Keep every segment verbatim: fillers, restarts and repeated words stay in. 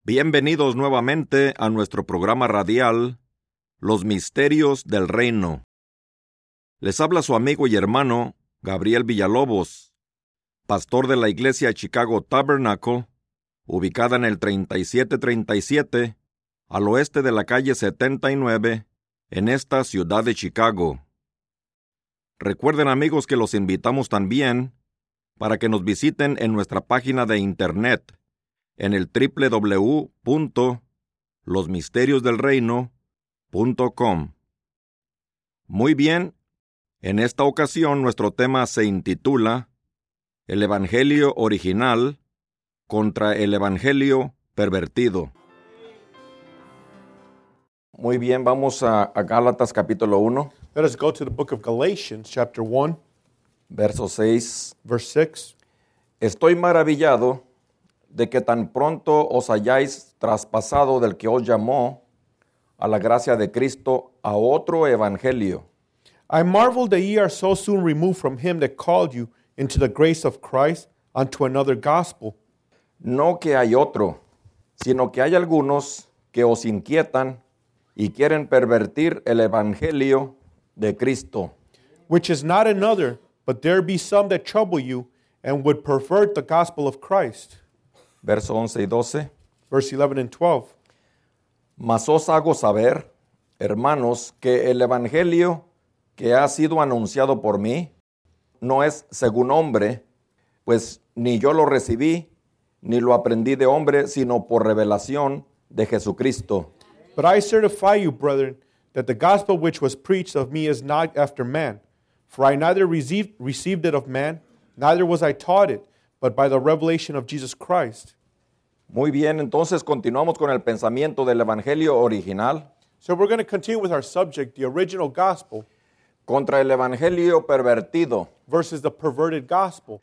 Bienvenidos nuevamente a nuestro programa radial, Los Misterios del Reino. Les habla su amigo y hermano, Gabriel Villalobos, pastor de la iglesia Chicago Tabernacle, ubicada en el treinta y siete treinta y siete, al oeste de la calle setenta y nueve, en esta ciudad de Chicago. Recuerden, amigos, que los invitamos también para que nos visiten en nuestra página de internet, en el doble u doble u doble u punto los misterios del reino punto com. Muy bien, en esta ocasión nuestro tema se intitula El Evangelio Original contra el Evangelio Pervertido. Muy bien, vamos a, a Gálatas capítulo uno. Let us go to the book of Galatians, chapter one, Verso seis. verse six. Estoy maravillado de que tan pronto os hayáis traspasado del que os llamó a la gracia de Cristo a otro evangelio. I marvel that ye are so soon removed from him that called you into the grace of Christ unto another gospel. No que hay otro, sino que hay algunos que os inquietan y quieren pervertir el evangelio de Cristo. Which is not another, but there be some that trouble you and would pervert the gospel of Christ. Verso once y doce. Verse eleven and twelve. Mas os hago saber, hermanos, que el evangelio que ha sido anunciado por mí no es según hombre, pues ni yo lo recibí, ni lo aprendí de hombre, sino por revelación de Jesucristo. But I certify you, brethren, that the gospel which was preached of me is not after man. For I neither received, received it of man, neither was I taught it, but by the revelation of Jesus Christ. Muy bien, entonces continuamos con el pensamiento del evangelio original So we're going to continue with our subject, the original gospel contra el evangelio pervertido. versus the perverted gospel.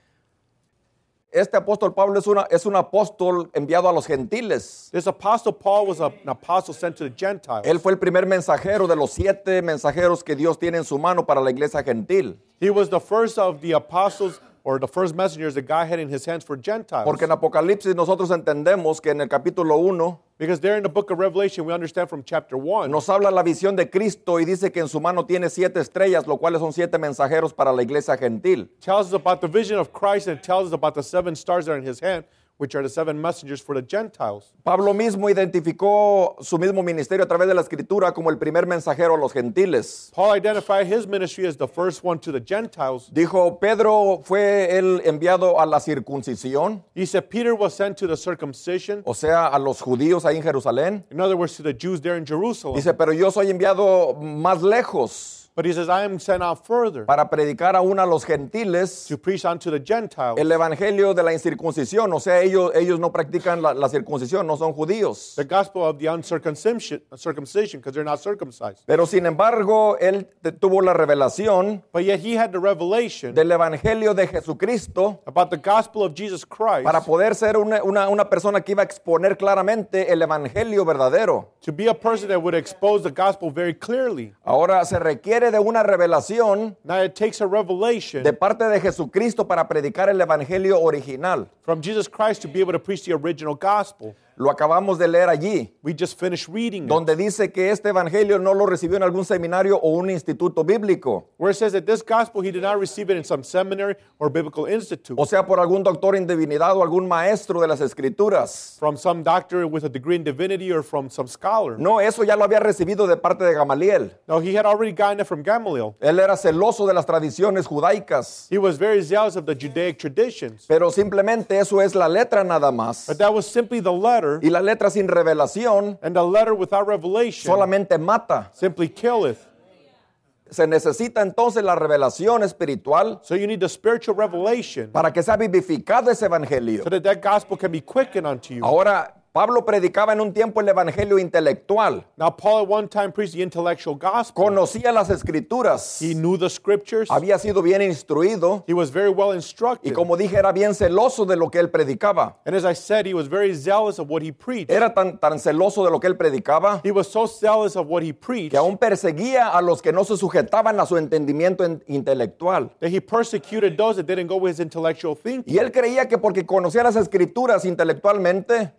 Este apóstol Pablo es, una, es un apóstol enviado a los gentiles. This apostle Paul was a, an apostle sent to the Gentiles. Él fue el primer mensajero de los siete mensajeros que Dios tiene en su mano para la iglesia gentil. He was the first of the apostles, or the first messengers that God had in his hands for Gentiles. Porque en Apocalipsis nosotros entendemos que en el capítulo uno Because there in the book of Revelation, we understand from chapter one, nos habla la visión de Cristo y dice que en su mano tiene siete estrellas, lo cuales son siete mensajeros para la iglesia gentil. tells us about the vision of Christ, and it tells us about the seven stars that are in his hand, which are the seven messengers for the Gentiles. Pablo mismo identificó su mismo ministerio a través de la Escritura como el primer mensajero a los gentiles. Paul identified his ministry as the first one to the Gentiles. Dijo, Pedro fue el enviado a la circuncisión, He said Peter was sent to the circumcision, o sea, a los judíos ahí en Jerusalén. in other words, to the Jews there in Jerusalem. Dice, pero yo soy enviado más lejos But he says, I am sent out further para predicar aún a los gentiles to preach unto the Gentiles el evangelio de la incircuncisión. O sea, ellos, ellos no practican la, la circuncisión, no son judíos. the gospel of the uncircumcision, circumcision, because they're not circumcised. Pero sin embargo, él te- tuvo la revelación But yet he had the revelation del evangelio de Jesucristo about the gospel of Jesus Christ para poder ser una, una, una persona que iba a exponer claramente el evangelio verdadero. to be a person that would expose the gospel very clearly. Ahora se requiere de una revelación Now it takes a revelation de parte de Jesucristo para predicar el evangelio original. from Jesus Christ to be able to preach the original gospel. Lo acabamos de leer allí, We just finished reading it, donde dice que este evangelio no lo recibió en algún seminario o un instituto bíblico, where it says that this gospel he did not receive it in some seminary or biblical institute, o sea, por algún doctor en divinidad o algún maestro de las escrituras. from some doctor with a degree in divinity or from some scholar. No, eso ya lo había recibido de parte de Gamaliel. No, he had already gotten it from Gamaliel. Él era celoso de las tradiciones judaicas, He was very zealous of the Judaic traditions. pero simplemente eso es la letra nada más. But that was simply the letter, Y la letra sin revelación and the letter without revelation solamente mata. simply killeth. Se necesita entonces la revelación espiritual So you need the spiritual revelation para que sea vivificado ese evangelio. so that that gospel can be quickened unto you. Ahora, Pablo predicaba en un tiempo el evangelio intelectual. Now, Paul at one time preached the intellectual gospel. Conocía las escrituras. He knew the scriptures. Había sido bien instruido. He was very well Y instructed. como dije, era bien celoso de lo que él predicaba. And as I said, he was very zealous of what he preached. Era tan, tan celoso de lo que él predicaba He was so zealous of what he preached que aún perseguía a los que no se sujetaban a su entendimiento en- intelectual. that he persecuted those that didn't go with his intellectual thinking. Y él creía que porque conocía las escrituras intelectualmente, And he thought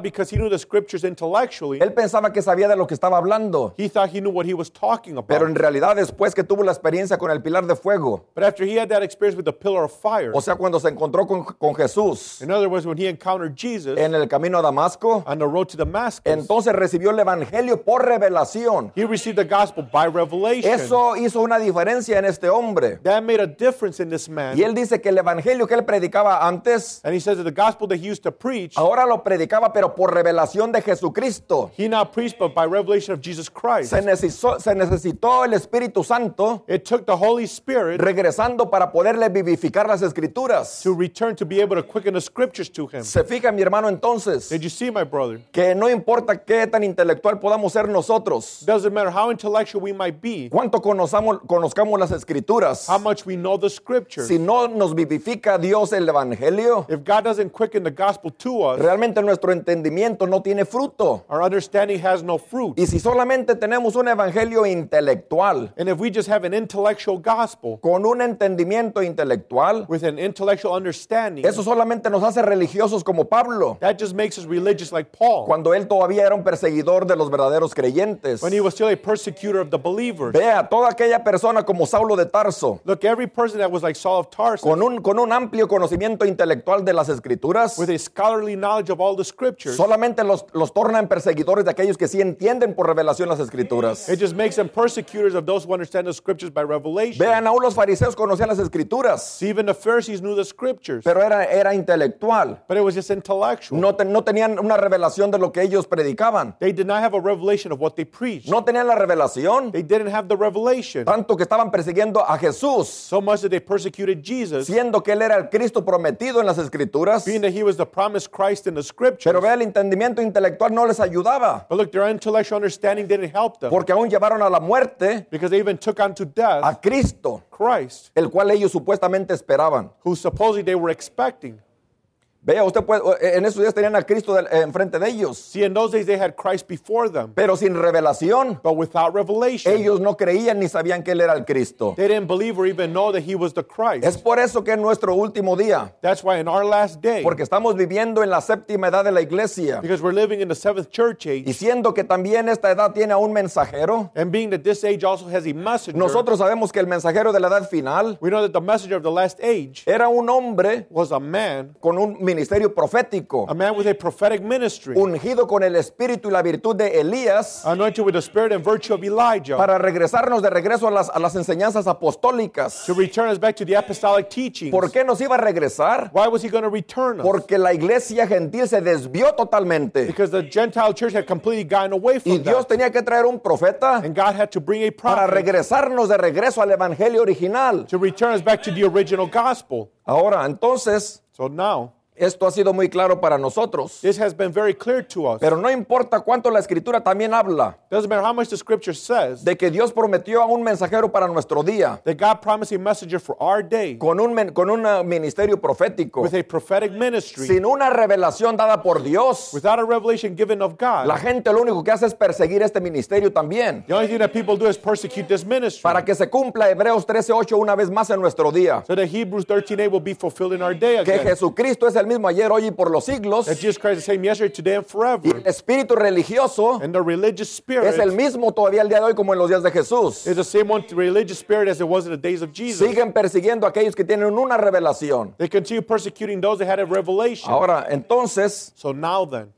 because he knew the scriptures intellectually. Él pensaba que sabía de lo que estaba hablando. He thought he knew what he was talking about. Pero en realidad después que tuvo la experiencia con el pilar de fuego, But after he had that experience with the pillar of fire, o sea, cuando se encontró con, con Jesús in other words, when he encountered Jesus en el camino a Damasco, on the road to Damascus, entonces recibió el evangelio por revelación. he received the gospel by revelation. Eso hizo una diferencia en este hombre. That made a difference in this man. Y él dice que el evangelio que él predicaba antes, And he says that the gospel that he used to preach, ahora lo predicaba pero por revelación de Jesucristo. he not preached but by revelation of Jesus Christ. Se necesitó, se necesitó el Espíritu Santo It took the Holy Spirit regresando para poderle vivificar las escrituras. to return to be able to quicken the scriptures to him. Se fija mi hermano entonces Did you see, my brother? que no importa qué tan intelectual podamos ser nosotros, Doesn't matter how intellectual we might be, cuánto conozcamos, conozcamos las escrituras, how much we know the scriptures. si no nos vivifica Dios el evangelio, If God doesn't quicken the gospel to us, realmente nuestro entendimiento no tiene fruto. our understanding has no fruit. Y si solamente tenemos un evangelio intelectual, And if we just have an intellectual gospel con un entendimiento intelectual, with an intellectual understanding, eso solamente nos hace religiosos como Pablo, that just makes us religious like Paul, cuando él todavía era un perseguidor de los verdaderos creyentes. when he was still a persecutor of the believers. Vea, toda aquella persona como Saulo de Tarso, Look, every person that was like Saul of Tarsus, con un, con un amplio conocimiento intelectual de las escrituras, with a scholarly knowledge of all the scriptures, solamente los, los tornan perseguidores de aquellos que sí entienden por revelación las escrituras. it just makes them persecutors of those who understand the scriptures by revelation. Vean, aún los fariseos conocían las escrituras, See, even the Pharisees knew the scriptures, pero era, era intelectual. but it was just intellectual. No, te- no tenían una revelación de lo que ellos predicaban. They did not have a revelation of what they preached. No tenían la revelación, They didn't have the revelation. tanto que estaban persiguiendo a Jesús, So much that they persecuted Jesus, siendo que él era el Cristo prometido en las escrituras. being that he was the promised Christ in the scriptures. Pero vea, el entendimiento intelectual no les ayudaba, But look, their intellectual understanding didn't help them, porque aún llevaron a la muerte because they even took unto death a Cristo, Christ, el cual ellos supuestamente esperaban. who supposedly they were expecting. Vea, usted puede, en esos días tenían a Cristo del- enfrente de ellos, See, in those days they had Christ before them, pero sin revelación, but without revelation. ellos no creían ni sabían que él era el Cristo. They didn't believe or even know that he was the Christ. Es por eso que en nuestro último día, That's why in our last day, porque estamos viviendo en la séptima edad de la iglesia, because we're living in the seventh church age, y siendo que también esta edad tiene a un mensajero, and being that this age also has a messenger, nosotros sabemos que el mensajero de la edad final we know that the messenger of the last age era un hombre was a man, con un ministerio profético, a man with a prophetic ministry, ungido con el espíritu y la virtud de Elías, anointed with the spirit and virtue of Elijah, para regresarnos de regreso a las, a las enseñanzas apostólicas. to return us back to the apostolic teachings. ¿Por qué nos iba a regresar? Why was he going to return us? Porque la iglesia gentil se desvió totalmente, Because the Gentile church had completely gotten away y from Dios that. tenía que traer un profeta And God had to bring a para prophet regresarnos de regreso al evangelio original. to return us back to the original gospel. Ahora, entonces, So now, esto ha sido muy claro para nosotros, this has been very clear to us. pero no importa cuánto la escritura también habla Doesn't matter how much the scripture says de que Dios prometió a un mensajero para nuestro día, that God promised a messenger for our day con un, men- con un uh, ministerio profético, with a prophetic ministry, sin una revelación dada por Dios. without a revelation given of God. La gente lo único que hace es perseguir este ministerio también, The only thing that people do is persecute this ministry, para que se cumpla Hebreos trece ocho una vez más en nuestro día, so that Hebrews thirteen eight will be fulfilled in our day que again. Jesucristo es el mismo ayer, hoy y por los siglos, That Jesus Christ is the same yesterday, today, and y forever. el espíritu religioso And the religious spirit es el mismo todavía el día de hoy como en los días de Jesús. is the same one religious spirit as it was in the days of Jesus. Siguen persiguiendo a aquellos que tienen una revelación. They continue persecuting those that had a revelation. Ahora, entonces, So now then,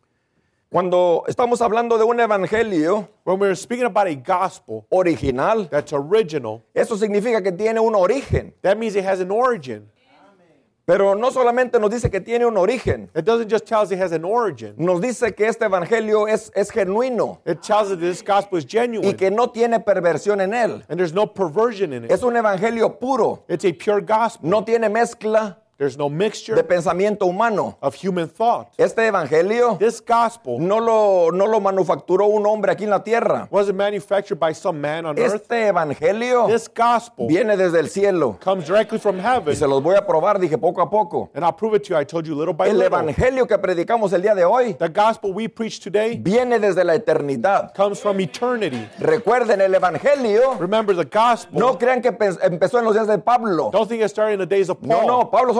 cuando estamos hablando de un evangelio when we're speaking about a gospel original, that's original, eso significa que tiene un origen. that means it has an origin. Pero no solamente nos dice que tiene un origen, It doesn't just tell us it has an origin. nos dice que este evangelio es, es genuino It tells us that this gospel is y genuine que no tiene perversión en él. and there's no perversion in it. Es un evangelio puro, It's a pure gospel. no tiene mezcla There's no de mixture pensamiento humano. of human thought. Este evangelio This gospel no lo, no lo manufacturó un hombre aquí en la tierra. wasn't manufactured by some man on earth. Este evangelio This gospel viene desde el cielo. comes directly from heaven. Y se los voy a probar, dije poco a poco. And I'll prove it to you. I told you little by El little. evangelio que predicamos el día de hoy The gospel we preach today viene desde la eternidad. comes from eternity. Recuerden, el evangelio, Remember, the gospel, no crean que pe- empezó en los días de Pablo. don't think it started in the days of No, Paul. no, Pablo solamente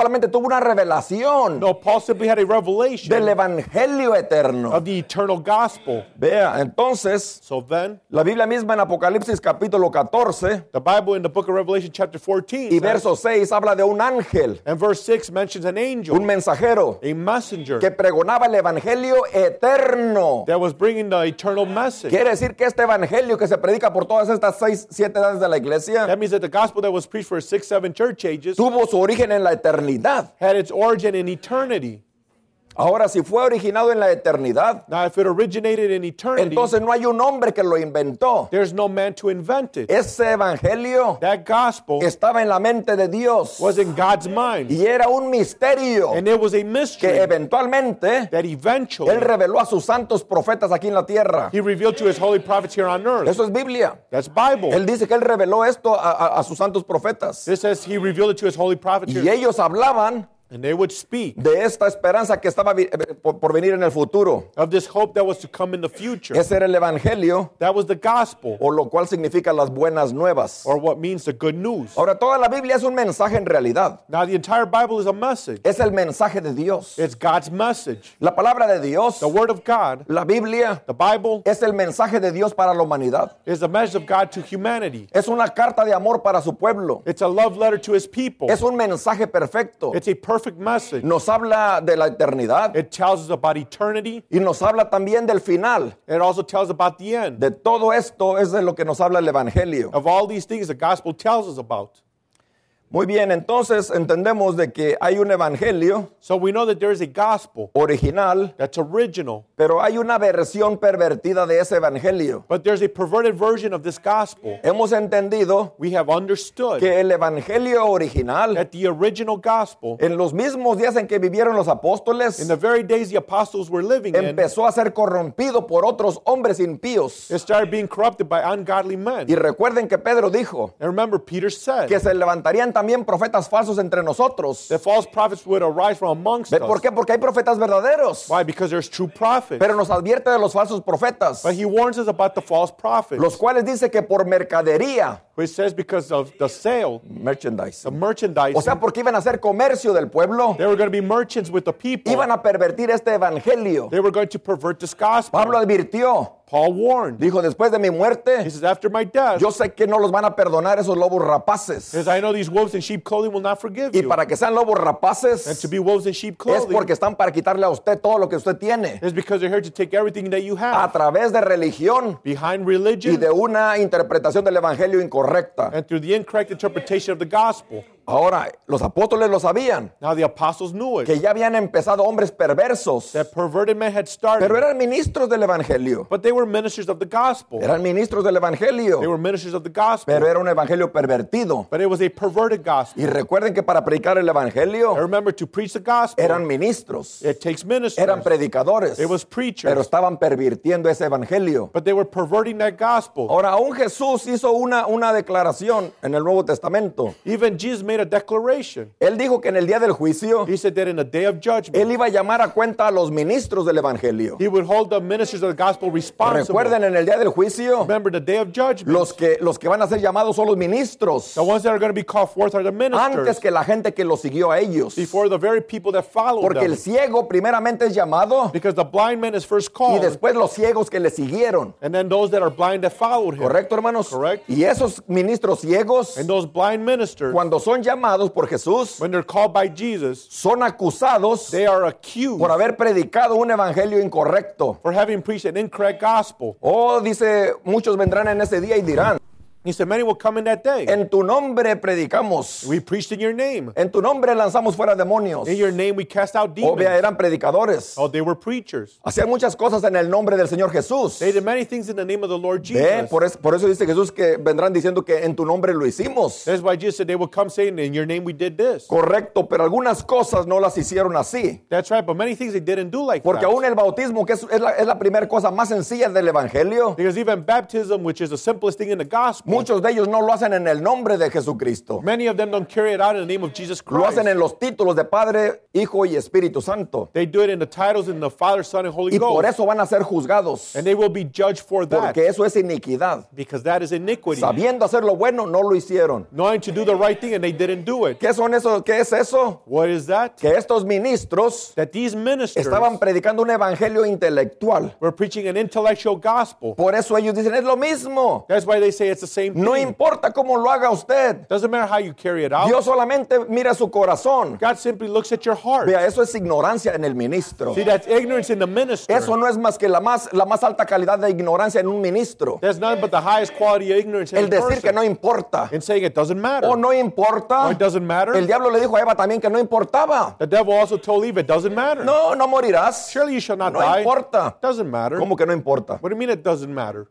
solamente tuvo una revelación No, Paul simply had a revelation del evangelio eterno. of the eternal gospel. Vea, entonces, So then, la Biblia misma en Apocalipsis capítulo catorce the Bible in the book of Revelation chapter fourteen y says, verso seis habla de un ángel, and verse six mentions an un angel, mensajero a messenger, que pregonaba el evangelio eterno. that was bringing the eternal message. Quiere decir que este evangelio que se predica por todas estas seis, siete edades de la iglesia That means that the gospel that was preached for six, seven church ages tuvo su origen en la eternidad. had its origin in eternity. Ahora, si fue originado en la eternidad, Now, if it originated in eternity, entonces no hay un hombre que lo inventó. there's no man to invent it. Ese evangelio That gospel estaba en la mente de Dios was in God's mind, y era un misterio and it was a que mystery eventualmente that eventually Él reveló a sus santos profetas aquí en la tierra. he revealed to his holy prophets here on earth. Eso es Biblia. That's Bible. Él dice que Él reveló esto a, a- a sus santos profetas. This says he revealed it to his holy prophets Y here, ellos hablaban and they would speak de esta esperanza que estaba vi- eh, por, por venir en el futuro. of this hope that was to come in the future. Ese era el evangelio, That was the gospel, o lo cual significa las buenas nuevas. or what means the good news. Ahora, toda la Biblia es un mensaje en realidad. Now, the entire Bible is a message. Es el mensaje de Dios. It's God's message. La palabra de Dios, The Word of God, la Biblia, the Bible, es el mensaje de Dios para la humanidad. is the message of God to humanity. Es una carta de amor para su pueblo. It's a love letter to his people. Es un mensaje perfecto. It's a perfect message. Nos habla de la eternidad It tells us about eternity. y nos habla también del final. It also tells about the end. De todo esto es de lo que nos habla el evangelio. Of all these things the gospel tells us about. Muy bien, entonces entendemos de que hay un evangelio So we know that there is a gospel original, that's original, pero hay una versión pervertida de ese evangelio. but there's a perverted version of this gospel. Hemos entendido We have understood que el evangelio original, that the original gospel, en los mismos días en que vivieron los apóstoles, in the very days the apostles were living in, empezó a ser corrompido por otros hombres impíos. it started being corrupted by ungodly men. Y recuerden que Pedro dijo And remember, Peter said que se levantarían también profetas falsos entre nosotros. that false prophets would arise from amongst ¿Ve por us. qué? Porque hay profetas verdaderos. Why? Because there's true prophets. Pero nos advierte de los falsos profetas, But he warns us about the false prophets, los cuales dice que por mercadería, which says because of the sale, merchandise, the merchandise, o sea, porque iban a hacer comercio del pueblo, they were going to be merchants with the people. iban a pervertir este evangelio. They were going to pervert this gospel. Pablo advirtió, Paul warned. dijo, después de mi He muerte, says, after my death, yo sé que no los van a perdonar esos lobos rapaces. because I know these wolves in sheep clothing will not forgive Y you. para que sean lobos And rapaces, to be wolves in sheep es clothing porque están para quitarle a usted todo lo que usted tiene is because they're here to take everything that you a have través de religión behind y religion de una interpretación del evangelio incorrecta. and through the incorrect interpretation of the gospel. Ahora, los apóstoles lo sabían, Now the apostles knew it, que ya habían empezado hombres perversos, that perverted men had started, pero eran ministros del evangelio. but they were ministers of the gospel. Eran ministros del They evangelio, were ministers of the gospel, pero era un evangelio pervertido. but it was a perverted gospel. Y recuerden que para predicar el I evangelio remember, to preach the gospel, eran ministros, it takes ministers. eran predicadores, It was preachers, pero estaban pervirtiendo ese evangelio. but they were perverting that gospel. Ahora, aún Jesús hizo una, una declaración en el Nuevo Testamento. Even Jesus made a declaration. Él dijo que en el día del juicio, He said that in the day of judgment, Él iba a llamar a cuenta a los ministros del evangelio. he would hold the ministers of the gospel responsible. Recuerden, en el día del juicio, Remember, the day of judgment, los que, los que van a ser llamados son los ministros, the ones that are going to be called forth are the ministers, antes que la gente que los siguió a ellos. before the very people that followed Porque them. el ciego primeramente es llamado Because the blind man is first y called, después los ciegos que le siguieron. and then those that are blind that followed him. ¿Correcto, hermanos? Correct. Y esos ministros ciegos, And those blind ministers, cuando son llamados por Jesús, when they're called by Jesus, son acusados they are accused por haber predicado un evangelio incorrecto. for having preached an incorrect gospel. Oh, dice, muchos vendrán en ese día y dirán, He said, many will come in that day. en tu nombre predicamos, We preached in your name. en tu nombre lanzamos fuera demonios. In your name we cast out Oh, vea, demons. eran predicadores. Oh, they were preachers. Hacían muchas cosas en el nombre del Señor Jesús. They did many things in the name of the Lord Ve, Jesus. por, es- por eso dice Jesús que vendrán diciendo que en tu nombre lo hicimos. That's why Jesus said they will come saying, in your name we did this. Correcto, pero algunas cosas no las hicieron así. That's right, but many things they didn't do like Porque that. aún el bautismo, que es, es la, es la primera cosa más sencilla del Evangelio, Because even baptism, which is the simplest thing in the gospel, gospel. Muchos de ellos no lo hacen en el nombre de Jesucristo. Many of them don't carry it out in the name of Jesus Lo Christ. hacen en los títulos de Padre, Hijo y Espíritu Santo. They do it in the titles in the Father, Son, and Holy Y por Ghost. eso van a ser juzgados. And they will be judged for that. Porque eso es iniquidad. Because that is iniquity. Sabiendo hacer lo bueno, no lo hicieron. Knowing to do the right thing and they didn't do it. ¿Qué son esos? ¿Qué es eso? What is that? Que estos ministros That these ministers estaban predicando un evangelio intelectual. were preaching an intellectual gospel. Por eso ellos dicen, es lo mismo. That's why they say it's the same No thing. importa cómo lo haga usted. Doesn't matter how you carry it out. Dios solamente mira su corazón. God simply looks at your heart. Vea, eso es ignorancia en el ministro. See, that's ignorance in the minister. Eso no es más que la más, la más alta calidad de ignorancia en un ministro. There's nothing but the highest quality of ignorance in El a decir person. que no importa. And saying it doesn't matter. O no importa. Or it doesn't matter. El diablo le dijo a Eva también que no importaba. The devil also told Eve it doesn't matter. No, no morirás. Surely you shall not No die. importa. Doesn't matter. ¿Cómo que no importa? What do you mean it doesn't matter?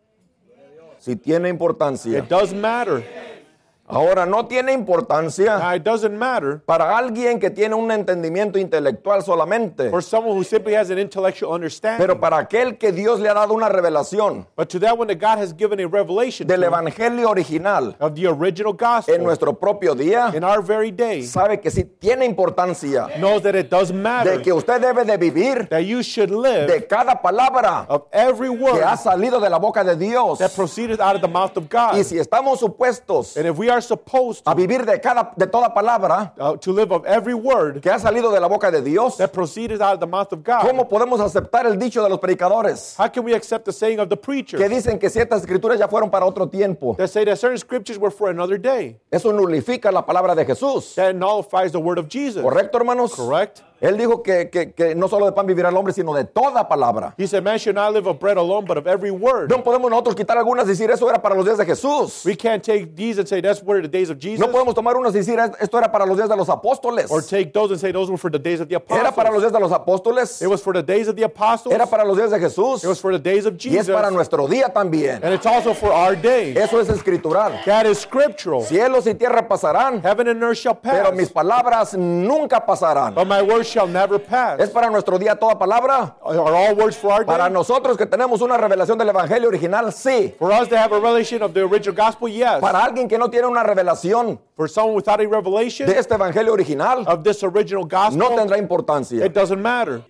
Si tiene importancia. It does matter. Ahora, no tiene importancia Now, it doesn't matter para alguien que tiene un entendimiento intelectual solamente. for someone who simply has an intellectual understanding. Pero para aquel que Dios le ha dado una revelación But to that one that God has given a revelation del to him evangelio original of the original gospel en nuestro propio día, in our very day, sabe que sí tiene importancia knows that it does matter de que usted debe de vivir that you should live de cada palabra of every que word ha salido de la boca de Dios. that proceeded out of the mouth of God. Y si estamos supuestos And if we are supposed a to, vivir de cada de toda palabra uh, to live of every word que ha salido de la boca de Dios, that proceeded out of the mouth of God, ¿cómo podemos aceptar el dicho de los predicadores how can we accept the saying of the preacher que dicen que ciertas escrituras ya fueron para otro tiempo? that say that certain scriptures were for another day? Eso nulifica la palabra de Jesús. That nullifies the word of Jesus. ¿Correcto, hermanos? Correct? Él dijo que, que, que no solo de pan vivirá el hombre, sino de toda palabra. He said, man should not live of bread alone, but of every word. No podemos nosotros quitar algunas y decir eso era para los días de Jesús. We can't take these and say that's were the days of Jesus, No podemos tomar unas y decir esto era para los días de los apóstoles. or take those and say those were for the days of the Era para los apostles. días de los apóstoles. It was for the days of the apostles. Era para los días de Jesús. It was for the days of Y es Jesus. para nuestro día también. And it's also for our day. Eso es escritural. That is scriptural. Cielos y tierra pasarán, Heaven and earth shall pass, pero mis palabras nunca pasarán. but my words shall never pass. ¿Es para nuestro día toda palabra? Are all words for our Para day? nosotros que tenemos una revelación del evangelio original, sí. For us to have a revelation of the original gospel, yes. Para alguien que no tiene una revelación For someone without a revelation de este evangelio original, of this original gospel, no tendrá importancia. it doesn't matter.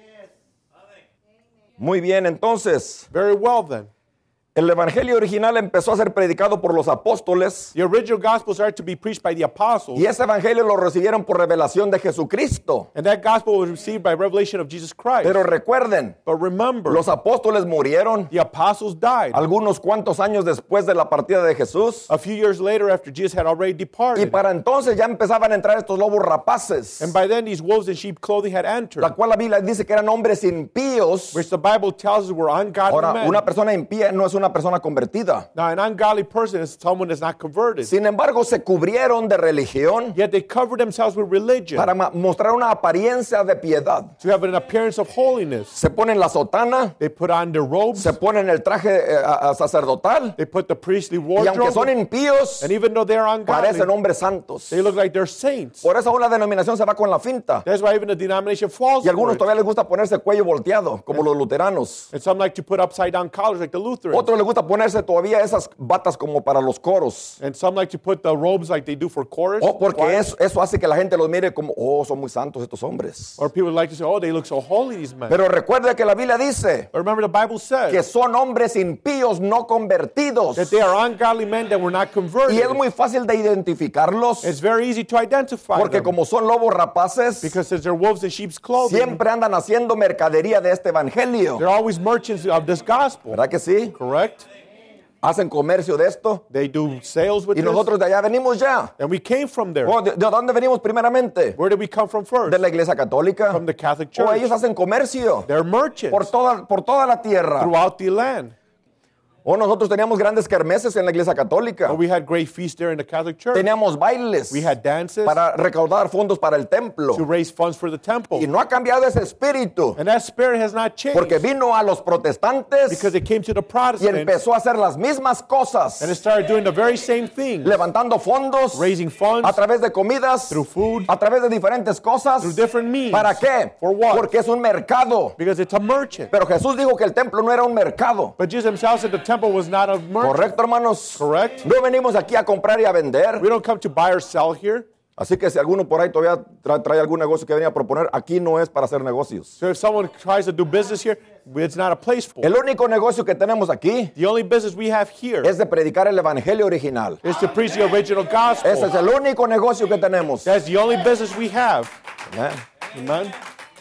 Muy bien, entonces, Very well then. el evangelio original empezó a ser predicado por los apóstoles The original gospel started to be preached by the apostles, y ese evangelio lo recibieron por revelación de Jesucristo. and that gospel was received by revelation of Jesus Christ. Pero recuerden, But remember, los apóstoles murieron the apostles died algunos cuantos años después de la partida de Jesús a few years later after Jesus had already y departed. para entonces ya empezaban a entrar estos lobos rapaces, And by then these wolves in sheep clothing had entered, la cual la Biblia dice que eran hombres impíos. which the Bible tells us were ungodly Ahora, men. una persona impía no es una persona convertida. Now, an ungodly person is someone that's not converted. Sin embargo, se cubrieron de religión Yet they covered themselves with religion para ma- mostrar una apariencia de piedad. to have an appearance of holiness. Se ponen la sotana, They put on their robes, se ponen el traje eh, a- a sacerdotal they put the priestly y aunque son wardrobe, impíos, and even though they're parecen ungodly, hombres santos. they look like they're saints. Por eso una denominación se va con la finta. That's why even the denomination falls Y for algunos it. todavía les gusta ponerse cuello volteado, como los luteranos. And some like to put upside down collars like the Lutherans. Otros les gusta ponerse todavía esas batas como para los coros. And some like to put the robes like they do for chorus. O porque choir. eso, eso hace que la gente los mire como, oh, son muy santos estos hombres. Or people like to say, oh, they look so holy, these men. Pero recuerde que la Biblia dice But remember the Bible says que son hombres impíos no convertidos. that they are ungodly men that were not converted. Y es muy fácil de identificarlos It's very easy to identify porque them como son lobos rapaces, because since they're wolves in sheep's clothing, siempre andan haciendo mercadería de este evangelio. they're always merchants of this gospel. ¿Verdad que sí? Correct? Hacen comercio de esto. They do sales with Y this. nosotros de allá venimos ya. And we came from there. Oh, ¿De, de dónde venimos primeramente? Where did we come from first? De la iglesia católica. From the Catholic O Church. ellos hacen comercio They're merchants por toda, por toda la tierra. throughout the land. O nosotros teníamos grandes kermeses en la iglesia católica. But we had great feasts there in the Catholic Church. Teníamos bailes We had dances para recaudar fondos para el templo. to raise funds for the temple. Y no ha cambiado ese espíritu. And that spirit has not changed Porque vino a los protestantes because it came to the y Protestants empezó a hacer las mismas cosas. and it started doing the very same thing, Levantando fondos raising funds a través de comidas, through food, a través de diferentes cosas. through different means. ¿Para qué? For what? Porque es un mercado. Because it's a merchant. Pero Jesús dijo que el templo no era un mercado. But Jesus himself said the temple was not a merchant. ¿Correcto, hermanos? Correct. No venimos aquí a comprar y a vender. We don't come to buy or sell here. Así que si alguno por ahí todavía trae, trae algún negocio que venía a proponer, aquí no es para hacer negocios. So if someone tries to do business here, it's not a place for it. El único negocio que tenemos aquí The only business we have here es de predicar el evangelio original. is to preach the original gospel. Ese es el único negocio que tenemos. That's the only business we have. Amén. Amen.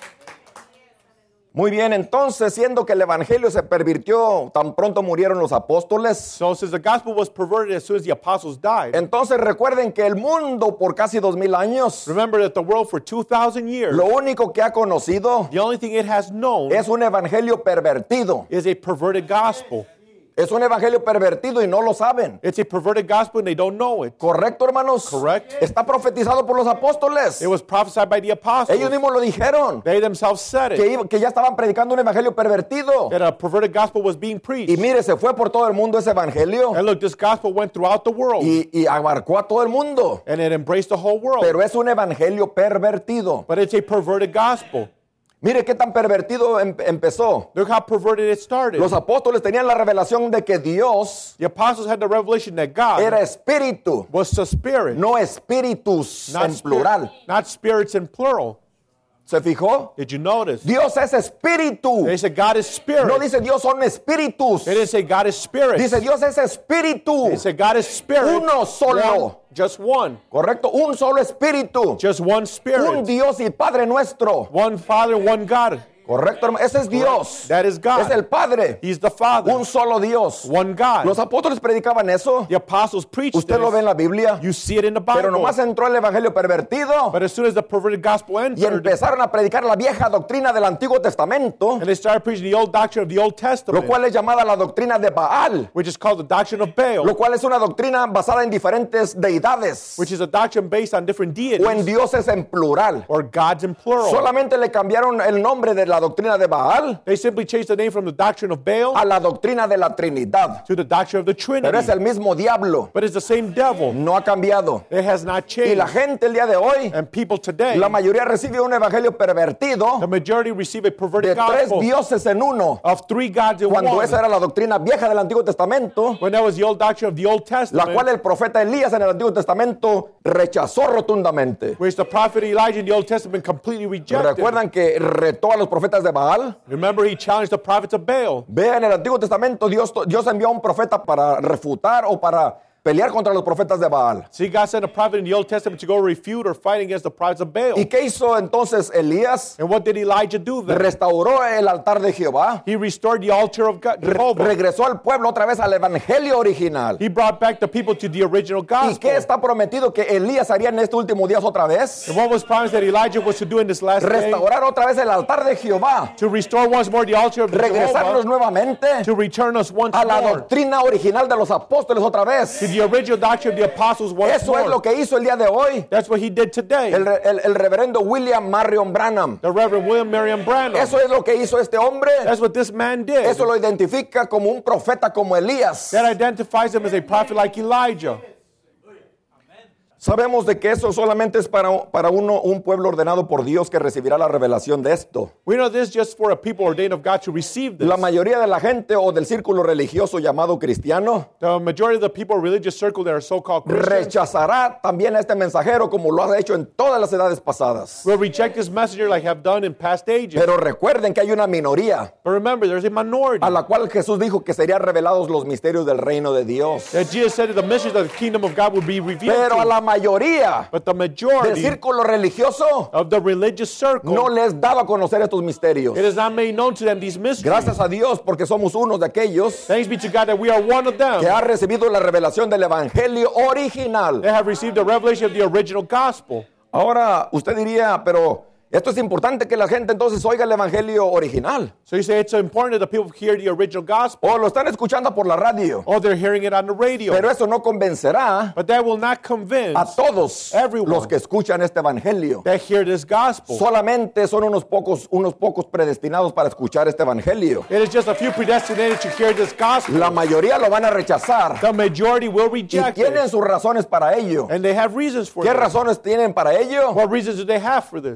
Muy bien, entonces, siendo que el evangelio se pervirtió, tan pronto murieron los apóstoles. So since the gospel was perverted as soon as the apostles died, Entonces recuerden que el mundo por casi dos mil años, remember that the world for two thousand years, lo único que ha conocido the only thing it has known es un evangelio pervertido. is a perverted gospel. Es un evangelio pervertido y no lo saben. It's a perverted gospel and they don't know it. ¿Correcto, hermanos? Correct. Está profetizado por los apóstoles. It was prophesied by the apostles. Ellos mismos lo dijeron. They themselves said Que, it, iba- que ya estaban predicando un evangelio pervertido. that a perverted gospel was being Y preached. mire, se fue por todo el mundo ese evangelio. And look, this gospel went throughout the world Y, y abarcó a todo el mundo. and it embraced the whole world. Pero es un evangelio pervertido. But it's a perverted gospel. Mire qué tan pervertido em- empezó. Look how perverted it started. Los apóstoles tenían la revelación de que Dios The apostles had the revelation that God era espíritu, was the spirit, no espíritus not, en spirit- plural. not spirits in plural. ¿Se fijó? Did you notice? Dios es espíritu. They said God is spirit. No dice Dios son espíritus. They didn't say God is spirit. Dice Dios es espíritu. They said God is spirit. Uno solo. One, just one. Correcto, un solo espíritu. Just one Un spirit. Dios y Padre nuestro. One Father, one God. Correcto, hermano. Ese es Dios. That is God. Es el Padre. He's the Father. Un solo Dios. One God. Los apóstoles predicaban eso. The apostles preached Usted lo ve en this. la Biblia. You see it in the Bible. Pero nomás entró el evangelio pervertido But as soon as the perverted gospel y entered, empezaron a predicar la vieja doctrina del Antiguo Testamento, and they started preaching the old doctrine of the Old lo Testament, cual es llamada la doctrina de Baal, which is called the doctrine of Baal, lo cual es una doctrina basada en diferentes deidades which is a doctrine based on different o en deities dioses en plural. or gods in plural. Solamente le cambiaron el nombre de la doctrina de Baal They simply changed the name from the doctrine of Baal a la doctrina de la Trinidad. to the doctrine of the Trinity. Pero es el mismo diablo, But it's the same devil. no ha cambiado. It has not Y changed. la gente el día de hoy, And people today, la mayoría recibe un evangelio pervertido the majority receive a de perverted tres gospel dioses en uno, of three gods in cuando one. esa era la doctrina vieja del Antiguo Testamento, When that was the old doctrine of the Old la Testament, cual el profeta Elías en el Antiguo Testamento rechazó rotundamente. which the prophet Elijah in the Old Testament completely rejected. ¿Recuerdan que retó a los profetas de Baal? Remember, he challenged the prophets of Baal. Vean, en el Antiguo Testamento Dios, Dios envió a un profeta para refutar o para pelear contra los profetas de Baal. See, God sent a prophet in the Old Testament to go refute or fight against the prophets of Baal. ¿Y qué hizo entonces Elías? And what did Elijah do then? Restauró el altar de Jehová. He restored the altar of God, Re- Jehovah. regresó al pueblo otra vez al evangelio original. He brought back the people to the original ¿Y gospel. qué está prometido que Elías haría en este último día otra vez? And what was promised that Elijah was to do in this last day? Restaurar otra vez el altar de Jehová. To restore once more the altar of Regresarnos Jehovah. nuevamente To return us once a la more doctrina original de los apóstoles otra vez. to the original doctrine of the apostles once Eso es lo more. que hizo el día de hoy That's what he did today. el, re- el- el reverendo William Marion Branham. The Reverend William Marion Branham. Eso es lo que hizo este hombre. That's what this man did. Eso lo identifica como un profeta como Elías. That identifies him as a prophet like Elijah. Sabemos de que eso solamente es para, para uno, un pueblo ordenado por Dios que recibirá la revelación de esto. We know this just for a people ordained of God to receive this. La mayoría de la gente o del círculo religioso llamado cristiano The majority of the people in religious circle that are so-called Christians rechazará también a este mensajero como lo ha hecho en todas las edades pasadas. will reject this messenger like have done in past ages. Pero recuerden que hay una minoría But remember, there's a minority. a la cual Jesús dijo que serían revelados los misterios del reino de Dios. That Jesus said that the mysteries of the kingdom of God would be revealed Pero to a la mayoría But the del majority círculo religioso of the religious circle, no les daba a conocer estos misterios. it is not made known to them these mysteries. Gracias a Dios porque somos unos de aquellos Thanks be to God that we are one of them que ha recibido la revelación del evangelio original. that have received the revelation of the original gospel. Ahora usted diría, pero esto es importante que la gente entonces oiga el evangelio original. So you say it's important that the people hear the original gospel, O lo están escuchando por la radio. or they're hearing it on the radio. Pero eso no convencerá But that will not convince a todos everyone los que escuchan este evangelio. that hear this gospel. Solamente son unos pocos, unos pocos predestinados para escuchar este evangelio. It is just a few predestinated to hear this gospel. La mayoría lo van a rechazar. The majority will Y reject tienen it. sus razones para ello. And they have reasons for ¿Qué it. razones tienen para ello? What reasons do they have for this? Muchos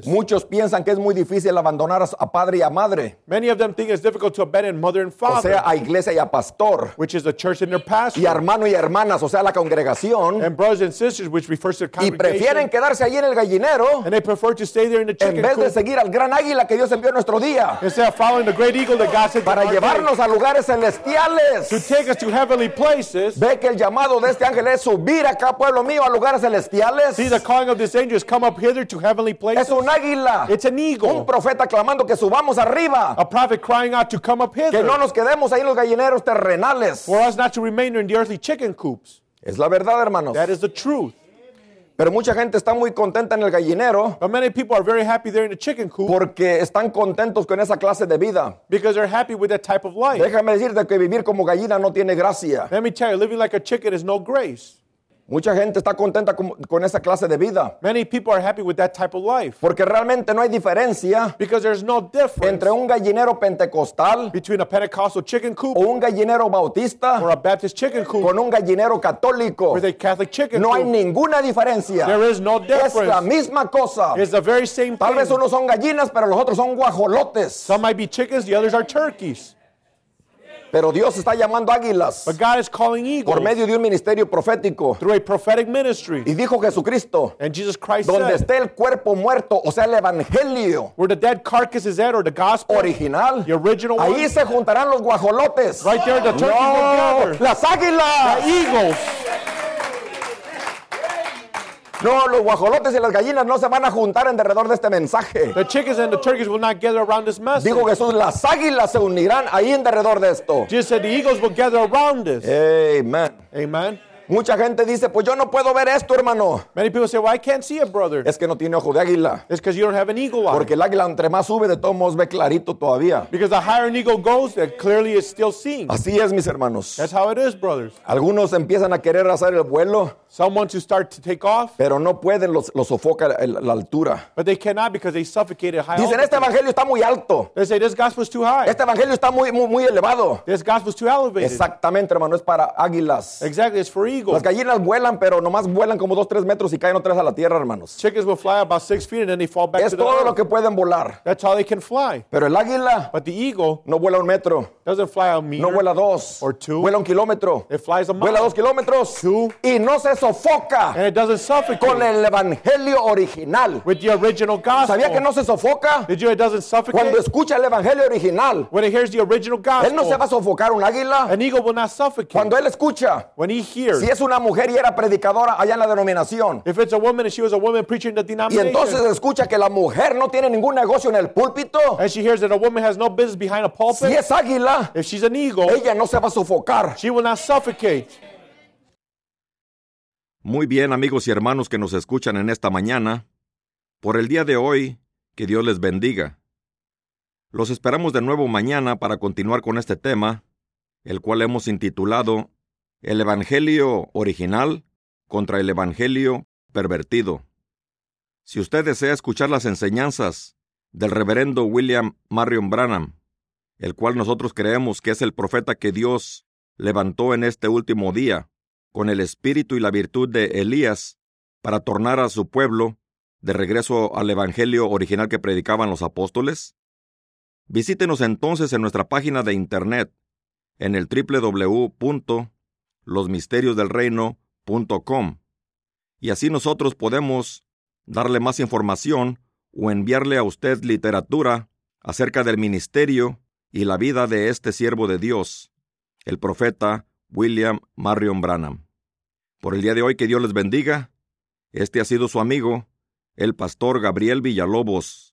Muchos piensan que es muy difícil abandonar a, su- a padre y a madre, Many of them think it's difficult to abandon mother and o father, sea, a iglesia y a pastor, which is the church and their y pastor, a hermano y hermanas, o sea, la congregación, and brothers and sisters, which refers to the y prefieren congregation, quedarse allí en el gallinero and they prefer to stay there in the en chicken vez de coop seguir al gran águila que Dios envió en nuestro día instead of following the great eagle that God sent para in our day llevarnos a lugares to celestiales. take us to heavenly places. Ve que el llamado de este ángel es subir acá, pueblo mío, a lugares celestiales. See, the calling of this angel is come up hither to heavenly places. Es un águila, It's an un eagle, profeta clamando que subamos arriba, a prophet crying out to come up que hither, no nos quedemos ahí en los gallineros terrenales. for us not to remain in the earthly chicken coops. Es la verdad, hermanos. That is the truth. Pero mucha gente está muy contenta en el gallinero But many people are very happy there in the chicken coop porque están contentos con esa clase de vida. because they're happy with that type of life. Déjame decirte que vivir como gallina no tiene gracia. Let me tell you, living like a chicken is no grace. Mucha gente está contenta con, con esa clase de vida Many people are happy with that type of life porque realmente no hay diferencia because there's no difference entre un gallinero pentecostal between a Pentecostal chicken coop o un gallinero or bautista a Baptist chicken coop con un gallinero católico. with a Catholic chicken No hay coop. ninguna diferencia. There is no Es la difference. misma cosa. It's the very same Tal vez thing. unos son gallinas, pero los otros son guajolotes. Some might be chickens, the others are turkeys. Pero Dios está llamando águilas But God is calling por eagles medio de un ministerio profético. through a prophetic ministry. Y dijo Jesucristo, And Jesus Christ donde said, esté el cuerpo muerto, o sea, el evangelio where the dead carcass is at, or the gospel, original, the original ahí one, se juntarán los guajolotes. right there the turkeys will No, gather. las The águilas. eagles. No, los guajolotes y las gallinas no se van a juntar en derredor de este mensaje. The chickens and the turkeys will not gather around this message. Dijo Jesús, las águilas se unirán ahí en derredor de esto. Jesus said the eagles will gather around us. Amen. Amen. Mucha gente dice, pues yo no puedo ver esto, hermano. Many people say, well, I can't see it, brother. Es que no tiene ojo de águila. It's because you don't have an eagle eye. Porque el águila entre más sube, de todos modos ve clarito todavía. Because the higher an eagle goes, that clearly is still seen. Así es, mis hermanos. That's how it is, brothers. Algunos empiezan a querer hacer el vuelo, Some want to start to take off, pero no pueden, los, los sofoca la, la altura. but they cannot because they suffocate at high Dicen, este altitude. evangelio está muy alto. They say, this gospel's too high. Este evangelio está muy, muy, muy elevado. This gospel's too elevated. Exactamente, hermano, es para águilas. Exactly, it's for eagles. Las gallinas vuelan, pero nomás vuelan como dos, tres metros y caen otra vez a la tierra, hermanos. Chickens will fly about six feet and then they fall back Es to the todo lo earth. que pueden volar. That's how they can fly. Pero el águila But the eagle no vuela un metro, doesn't fly a meter. no vuela dos, Or two. vuela un kilómetro, It flies a mile. vuela dos kilómetros Two. y no se sofoca And it doesn't suffocate con el evangelio original. with the original gospel. ¿Sabía que no se sofoca? Did you know it doesn't suffocate? Cuando escucha el evangelio original, When it hears the original gospel, él no se va a sofocar un águila. an eagle will not suffocate. Cuando él escucha, When he hears, si es una mujer y era predicadora allá en la denominación, if it's a woman and she was a woman preaching the y denomination, entonces escucha que la mujer no tiene ningún negocio en el púlpito, and she hears that a woman has no business behind a pulpit, si es águila, if she's an eagle, ella no se va a sofocar. she will not suffocate. Muy bien, amigos y hermanos que nos escuchan en esta mañana. Por el día de hoy, que Dios les bendiga. Los esperamos de nuevo mañana para continuar con este tema, el cual hemos intitulado El Evangelio Original contra el Evangelio Pervertido. Si usted desea escuchar las enseñanzas del reverendo William Marion Branham, el cual nosotros creemos que es el profeta que Dios levantó en este último día, con el espíritu y la virtud de Elías, para tornar a su pueblo de regreso al evangelio original que predicaban los apóstoles, visítenos entonces en nuestra página de internet, en el doble u doble u doble u punto los misterios del reino punto com, y así nosotros podemos darle más información o enviarle a usted literatura acerca del ministerio y la vida de este siervo de Dios, el profeta William Marion Branham. Por el día de hoy, que Dios les bendiga. Este ha sido su amigo, el pastor Gabriel Villalobos.